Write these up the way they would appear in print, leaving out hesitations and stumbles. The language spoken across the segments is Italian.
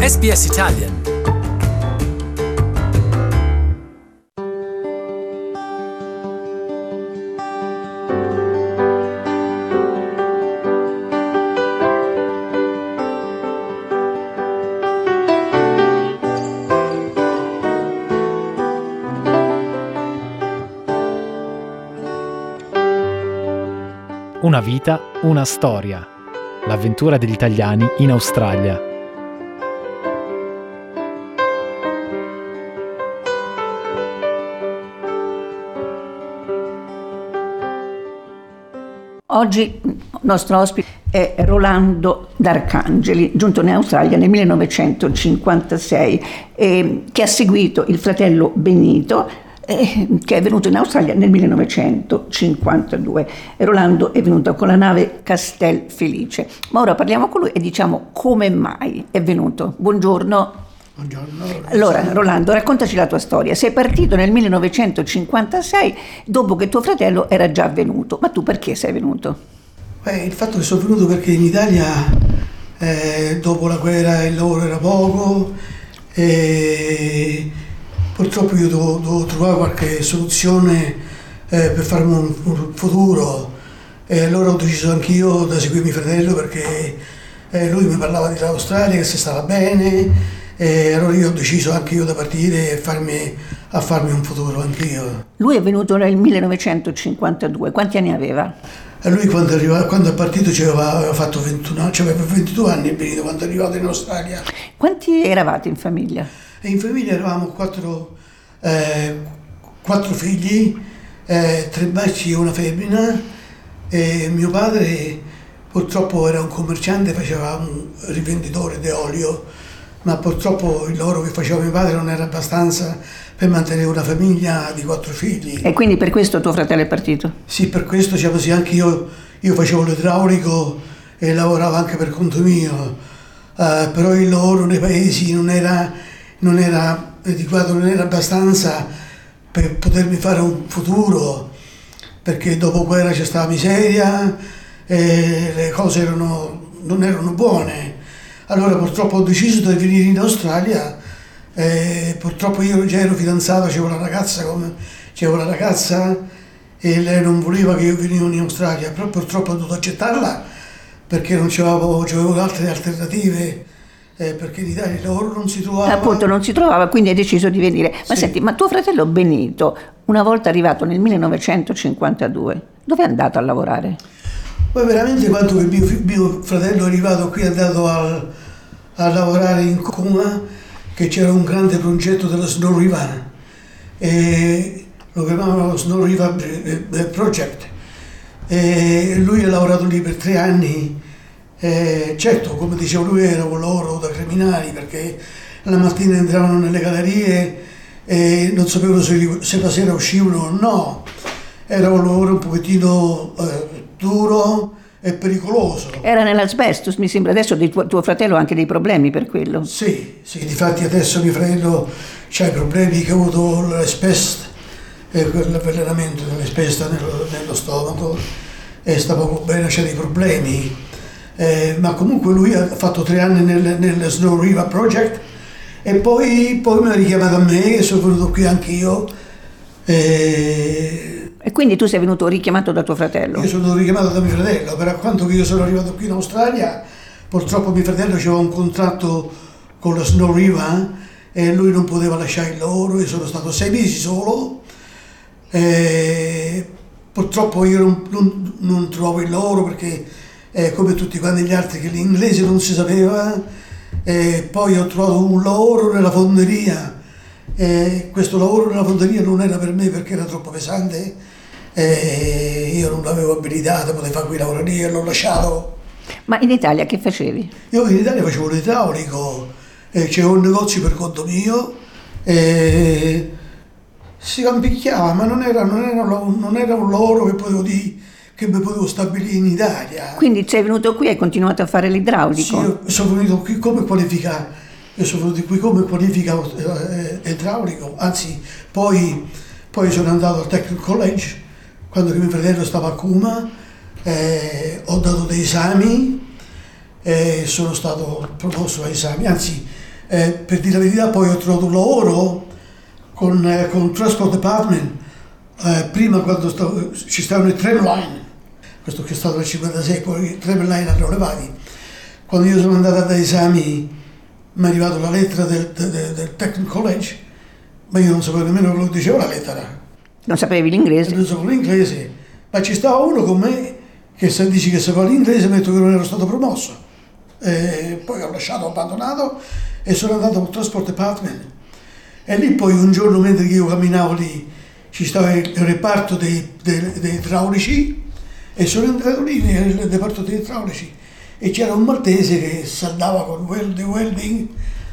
SBS Italian. Una vita, una storia. L'avventura degli italiani in Australia. Oggi il nostro ospite è Rolando D'Arcangeli, giunto in Australia nel 1956, che ha seguito il fratello Benito, che è venuto in Australia nel 1952. Rolando è venuto con la nave Castel Felice. Ma ora parliamo con lui e diciamo come mai è venuto. Buongiorno. Buongiorno. Allora, Rolando, raccontaci la tua storia. Sei partito nel 1956 dopo che tuo fratello era già venuto. Ma tu perché sei venuto? Il fatto che sono venuto perché in Italia dopo la guerra il lavoro era poco e purtroppo io dovevo trovare qualche soluzione per farmi un futuro, e allora ho deciso anch'io di seguire mio fratello perché lui mi parlava dell'Australia, che si stava bene, e allora io ho deciso anche io di partire e a farmi un futuro anch'io. Lui è venuto nel 1952, quanti anni aveva? E lui quando è partito aveva fatto 21 anni, cioè aveva 22 anni è venuto quando è arrivato in Australia. Quanti eravate in famiglia? E in famiglia eravamo quattro figli, 3 maschi e una femmina, e mio padre purtroppo era un commerciante, faceva un rivenditore di olio, ma purtroppo il lavoro che faceva mio padre non era abbastanza per mantenere una famiglia di 4 figli. E quindi per questo tuo fratello è partito? Sì, per questo siamo sì, anche io facevo l'idraulico e lavoravo anche per conto mio, però il lavoro nei paesi non era adeguato, non era abbastanza per potermi fare un futuro, perché dopo guerra c'è stata miseria e le cose non erano buone. Allora purtroppo ho deciso di venire in Australia, purtroppo io già ero fidanzato, c'avevo una ragazza e lei non voleva che io venissi in Australia, però purtroppo ho dovuto accettarla perché non c'avevo altre alternative. Perché in Italia il lavoro non si trovava. Appunto non si trovava, quindi hai deciso di venire. Ma sì. Senti, ma tuo fratello Benito, una volta arrivato nel 1952, dove è andato a lavorare? Poi veramente quando mio fratello è arrivato qui è andato a lavorare in Coma, che c'era un grande progetto della Snow River, e lo chiamavano Snow River Project, e lui ha lavorato lì per 3 anni. Certo, come diceva lui, era un lavoro da criminali perché la mattina entravano nelle gallerie e non sapevano se la sera uscivano o no. Era un lavoro un pochettino duro e pericoloso. Era nell'asbestos, mi sembra. Adesso tuo fratello ha anche dei problemi per quello. Sì, difatti adesso mio fratello ha i problemi che ha avuto l'asbesto, l'avvelenamento dell'asbesto nello stomaco, e sta poco bene, c'ha dei problemi. Ma comunque lui ha fatto 3 anni nel Snow River Project e poi mi ha richiamato a me e sono venuto qui anch'io. E quindi tu sei venuto richiamato da tuo fratello? Io sono richiamato da mio fratello, per quanto che io sono arrivato qui in Australia, purtroppo mio fratello aveva un contratto con la Snow River e lui non poteva lasciare il lavoro, io sono stato 6 mesi solo. Purtroppo io non trovavo il lavoro perché come tutti quanti gli altri che l'inglese non si sapeva, poi ho trovato un lavoro nella fonderia, questo lavoro nella fonderia non era per me perché era troppo pesante, io non avevo abilità, potevo fare quei lavori lì e l'ho lasciato. Ma in Italia che facevi? Io in Italia facevo l'idraulico, c'avevo un negozio per conto mio, si campicchiava, ma non era un lavoro che potevo dire che mi potevo stabilire in Italia. Quindi sei venuto qui e hai continuato a fare l'idraulico? Sì, io sono venuto qui come qualifica idraulico, anzi poi sono andato al Technical College quando mio fratello stava a Cuma, ho dato dei esami e sono stato promosso ai esami, anzi Per dire la verità, poi ho trovato un lavoro con Transport Department, prima quando ci stavano i tramline, questo che è stato nel 56, poi i tramline hanno levati. Quando io sono andato ad esami mi è arrivata la lettera del Technical College, ma io non sapevo nemmeno quello che diceva la lettera. Non sapevi l'inglese? Non sapevo l'inglese, ma ci stava uno con me che se dici che sapeva l'inglese mi ha detto che non ero stato promosso. Poi ho lasciato, ho abbandonato e sono andato al Transport Department. E lì poi un giorno, mentre io camminavo lì, ci stava il reparto dei idraulici e sono entrato lì nel reparto dei idraulici e c'era un maltese che saldava con welding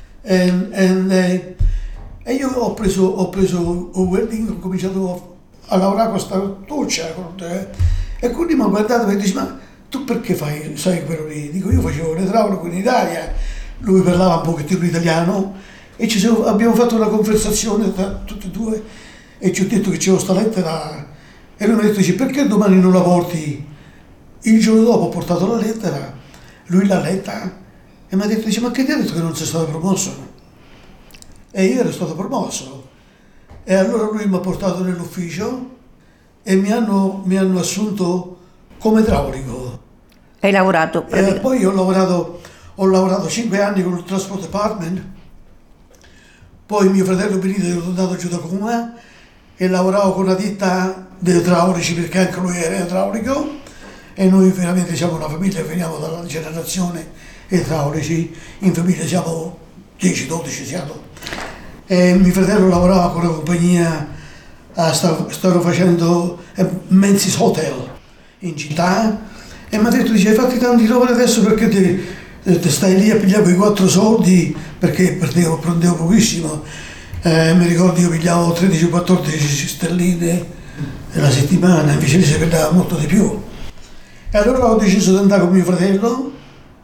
e io ho preso un welding, ho cominciato a lavorare con questa torcia e quindi mi ha guardato e mi dice: ma tu perché sai quello lì? Dico, io facevo l'idraulico in Italia, lui parlava un pochettino italiano e abbiamo fatto una conversazione tra tutti e due e ci ho detto che c'era questa lettera e lui mi ha detto: dice, perché domani non la porti? Il giorno dopo ho portato la lettera, lui l'ha letta e mi ha detto: dice, ma che ti ha detto che non sei stato promosso? E io ero stato promosso e allora lui mi ha portato nell'ufficio e mi hanno assunto come idraulico. Hai lavorato? Poi ho lavorato 5 anni con il Transport Department, poi mio fratello Benito è andato giù da Como e lavoravo con una ditta di idraulici perché anche lui era idraulico e noi veramente siamo una famiglia, veniamo dalla generazione idraulici, in famiglia siamo 10-12 siamo. E mio fratello lavorava con una compagnia, stavano facendo Menzies Hotel in città e mi ha detto: dice, hai fatto tanti lavori adesso perché te stai lì a pigliare quei 4 soldi, perché prendevo pochissimo, mi ricordo io pigliavo 13-14 sterline la settimana, invece lì si prendeva molto di più. E allora ho deciso di andare con mio fratello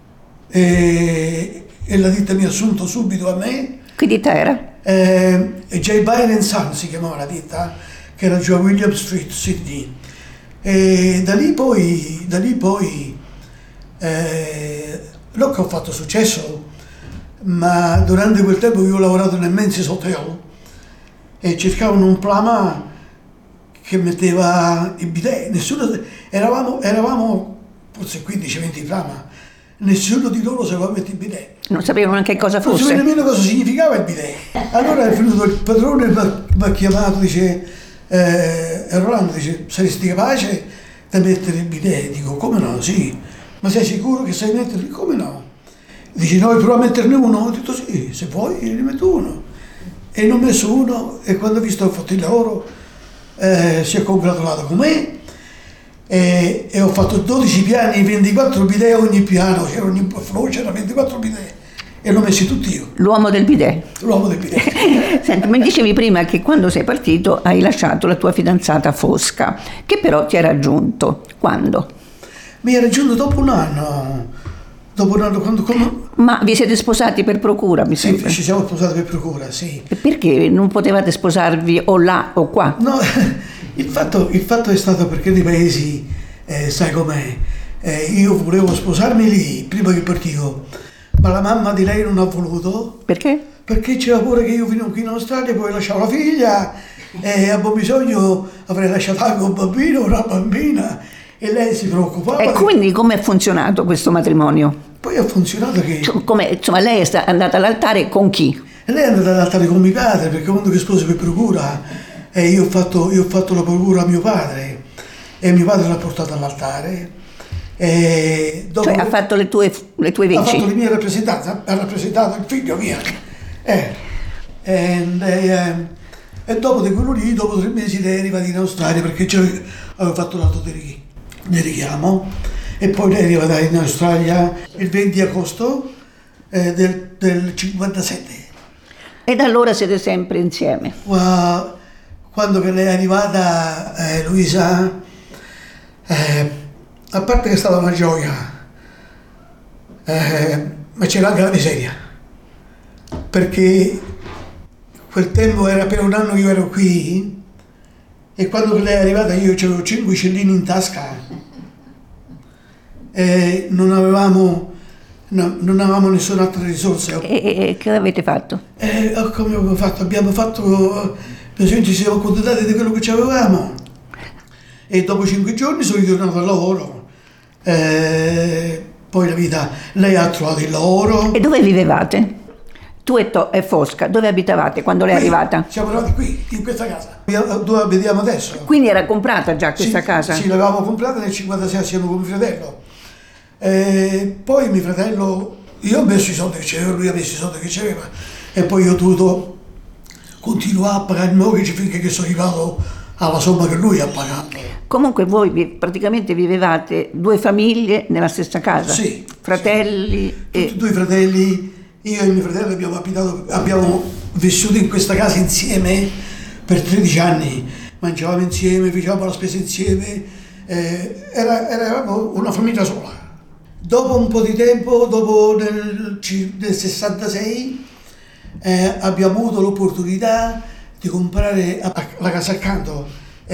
e la ditta mi ha assunto subito a me. Che ditta era? J. Byron Son si chiamava la ditta, che era giù a William Street, Sydney. E da lì poi non che ho fatto successo, ma durante quel tempo io ho lavorato nel Menzies Hotel e cercavano un plama che metteva il bidet. Eravamo forse 15-20 plama, nessuno di loro sapeva mettere il bidet. Non sapevano neanche cosa fosse. Non sapevano nemmeno cosa significava il bidet. Allora è venuto il padrone e mi ha chiamato, dice: Rolando, dice, saresti capace di mettere il bidet? Dico, come no? Sì. Ma sei sicuro che sai metterli? Come no? Dice, no, prova a metterne uno. Ho detto sì, se vuoi ne metto uno. E ne ho messo uno e quando ho visto che ho fatto il lavoro si è congratulato con me e ho fatto 12 piani, 24 bidet ogni piano, c'era ogni flow, c'era 24 bidet e l'ho messi tutti io. L'uomo del bidet. L'uomo del bidet. Senti, mi dicevi prima che quando sei partito hai lasciato la tua fidanzata Fosca, che però ti ha raggiunto. Quando? Mi ha raggiunto dopo un anno. Quando... Ma vi siete sposati per procura, mi sembra? Sì, ci siamo sposati per procura, sì. Perché non potevate sposarvi o là o qua? No, il fatto è stato perché nei paesi, sai com'è, io volevo sposarmi lì prima che partivo, ma la mamma di lei non ha voluto. Perché? Perché c'era paura che io fino qui in Australia poi lasciavo la figlia e a buon bisogno avrei lasciato anche un bambino, una bambina. E lei si preoccupava. E quindi come è funzionato questo matrimonio? Poi ha funzionato che... Insomma, lei è andata all'altare con chi? Lei è andata all'altare con mio padre, perché quando che sposo per procura, io ho fatto la procura a mio padre, e mio padre l'ha portato all'altare. E dopo ha fatto le tue veci? Ha fatto le mie rappresentanze, ha rappresentato il figlio mio. E dopo di quello lì, dopo 3 mesi, lei è arrivata in Australia, perché avevo fatto l'atto di richiamo e poi lei è arrivata in Australia il 20 agosto del 57. E da allora siete sempre insieme? Quando che lei è arrivata, Luisa, a parte che è stata una gioia, ma c'era anche la miseria, perché quel tempo era per un anno che io ero qui e quando lei è arrivata io avevo 5 uccellini in tasca e non avevamo No, non avevamo nessuna altra risorsa. E che avete fatto? Come abbiamo fatto? Ci siamo accontentati di quello che avevamo. E dopo 5 giorni sono ritornato al lavoro. Poi la vita, lei ha trovato il lavoro. E dove vivevate? Tu e Fosca, dove abitavate quando lei è arrivata? Siamo arrivati qui, in questa casa, dove abitiamo adesso. Quindi era comprata già questa casa? Sì, l'avevamo comprata nel 1956 assieme con mio fratello. Poi mio fratello, io ho messo i soldi che c'aveva, lui ha messo i soldi che c'aveva, e poi io ho dovuto continuare a pagare il mortgage finché che sono arrivato alla somma che lui ha pagato. Comunque voi praticamente vivevate 2 famiglie nella stessa casa? Sì. Fratelli? Sì. Tutti e 2 fratelli, io e mio fratello abbiamo vissuto in questa casa insieme per 13 anni, mangiavamo insieme, facevamo la spesa insieme, eravamo una famiglia sola. Dopo un po' di tempo, nel 66, abbiamo avuto l'opportunità di comprare la casa accanto.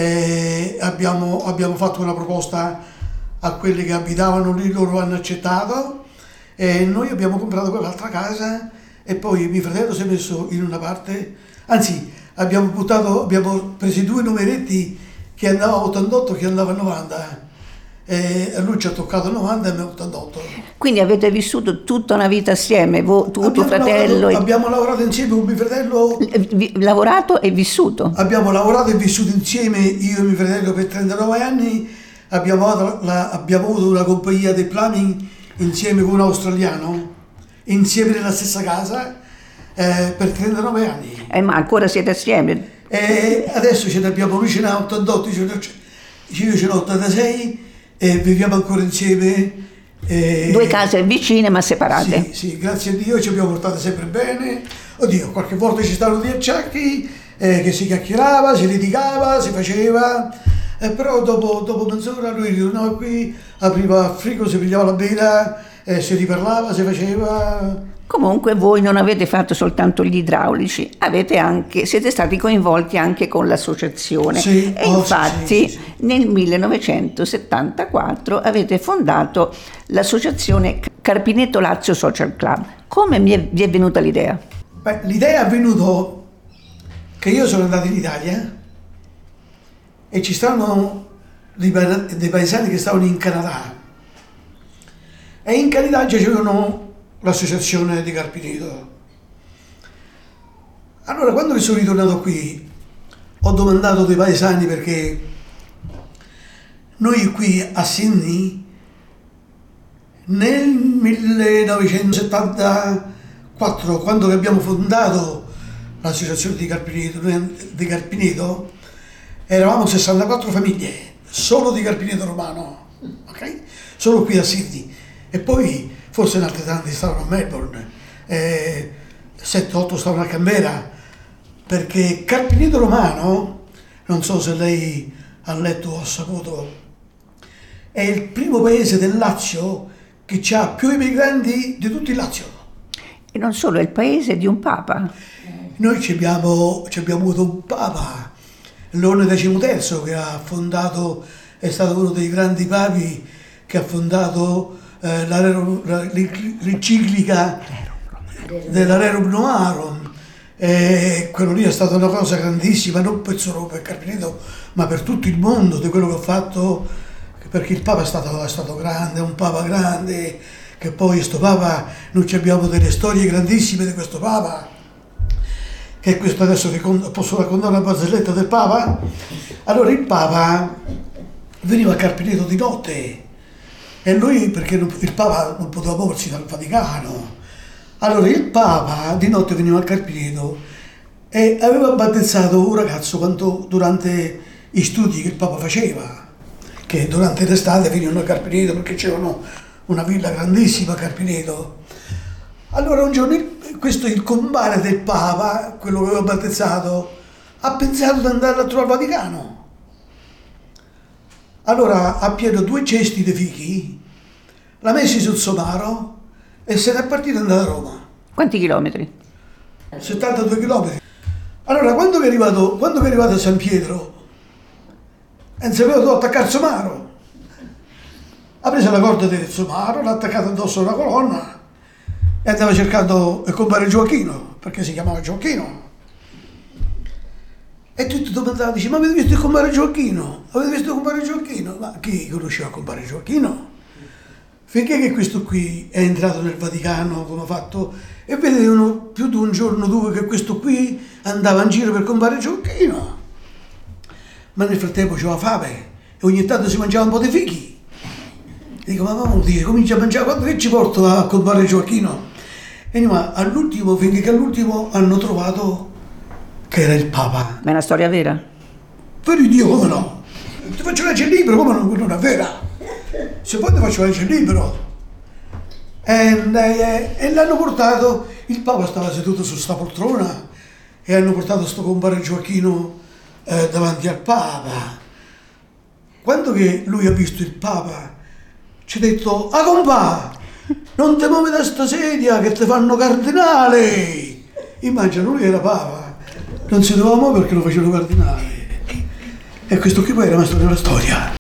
Abbiamo fatto una proposta a quelli che abitavano lì, loro hanno accettato, e noi abbiamo comprato quell'altra casa, e poi mio fratello si è messo in una parte, anzi abbiamo preso 2 numeretti che andava a 88 che andava a 90. E a lui ci ha toccato 90 e a me 88. Quindi avete vissuto tutta una vita assieme, tu, tuo fratello? Abbiamo lavorato insieme con mio fratello. Lavorato e vissuto? Abbiamo lavorato e vissuto insieme, io e mio fratello, per 39 anni. Abbiamo avuto una compagnia di plumbing insieme con un australiano, insieme nella stessa casa, per 39 anni. Ma ancora siete assieme? E adesso ce ne abbiamo, lui ce n'ha 88, io ce n'ho 86. E viviamo ancora insieme. 2 case vicine ma separate. Sì, grazie a Dio ci abbiamo portato sempre bene. Oddio, qualche volta ci stavano degli acciacchi, che si chiacchierava, si litigava, si faceva, però dopo mezz'ora lui ritornava qui, apriva il frigo, si pigliava la bira, si riparlava, si faceva. Comunque voi non avete fatto soltanto gli idraulici, siete stati coinvolti anche con l'associazione. Sì, e infatti sì. Nel 1974 avete fondato l'associazione Carpineto Lazio Social Club. Come vi è venuta l'idea? L'idea è venuta che io sono andato in Italia e ci stavano dei paesani che stavano in Canada, e in Canada c'erano l'associazione di Carpineto. Allora, quando sono ritornato qui, ho domandato dei paesani, perché noi qui a Sydney nel 1974, quando abbiamo fondato l'associazione di Carpineto, eravamo 64 famiglie, solo di Carpineto Romano, ok? Solo qui a Sydney. E poi forse in altre tante stavano a Melbourne, 7-8 stavano a Canberra, perché Carpineto Romano, non so se lei ha letto o ha saputo, è il primo paese del Lazio che ha più emigranti di tutto il Lazio. E non solo, è il paese di un papa. Noi ci abbiamo avuto un papa, Leone XIII, che ha fondato, è stato uno dei grandi papi che ha fondato l'enciclica dell'Arerum Novarum. Quello lì è stata una cosa grandissima, non solo per Carpineto, ma per tutto il mondo, di quello che ha fatto, perché il Papa è stato grande, un Papa grande, che poi questo Papa, noi abbiamo delle storie grandissime di questo Papa, che questo adesso posso raccontare una barzelletta del Papa. Allora il Papa veniva a Carpineto di notte, e lui, perché il Papa non poteva muoversi dal Vaticano, allora il Papa di notte veniva a Carpineto e aveva battezzato un ragazzo durante gli studi che il Papa faceva, che durante l'estate venivano a Carpineto perché c'erano una villa grandissima a Carpineto. Allora un giorno il compare del Papa, quello che aveva battezzato, ha pensato di andare a trovare il Vaticano. Allora ha pieno 2 cesti di fichi, l'ha messi sul somaro e se n'è partito e è andato a Roma. Quanti chilometri? 72 chilometri. Allora quando è arrivato a San Pietro, non sapeva dove attaccare il somaro. Ha preso la corda del somaro, l'ha attaccata addosso a una colonna e andava cercando compare Gioacchino, perché si chiamava Gioacchino. E tutti domandavano, dice, ma avete visto il compare Gioacchino? Avete visto compare Gioacchino? Ma chi conosceva compare Gioacchino? Finché che questo qui è entrato nel Vaticano, come ha fatto, e vedevano più di un giorno o due che questo qui andava in giro per compare Gioacchino. Ma nel frattempo c'aveva fame e ogni tanto si mangiava un po' di fichi. Dico, ma mamma mia, comincia a mangiare, quando che ci porto a compare Gioacchino? E ma all'ultimo, finché che all'ultimo hanno trovato che era il Papa. Ma è una storia vera? Per Dio, come no? Ti faccio leggere il libro, come non è vera? Se poi ti faccio leggere il libro. E l'hanno portato, il Papa stava seduto su sta poltrona e hanno portato sto compare Gioacchino davanti al Papa. Quando che lui ha visto il Papa, ci ha detto, ah compà, non ti muovi da sta sedia che ti fanno cardinale. Immagina, lui era Papa. Non si doveva muovere perché lo facevano cardinale. E questo qui poi era rimasto nella storia.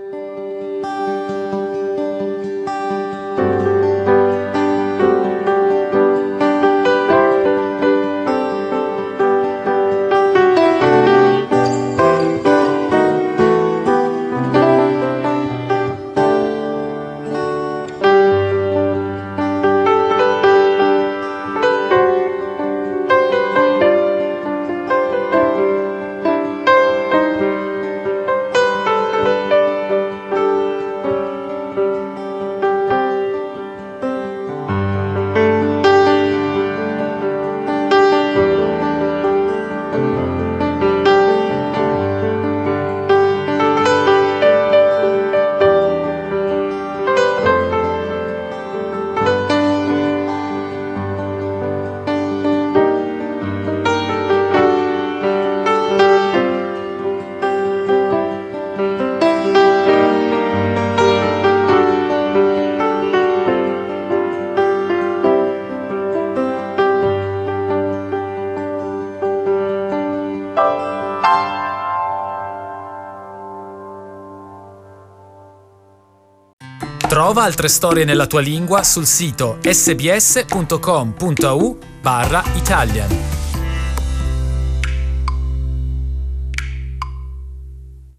Trova altre storie nella tua lingua sul sito sbs.com.au/Italian.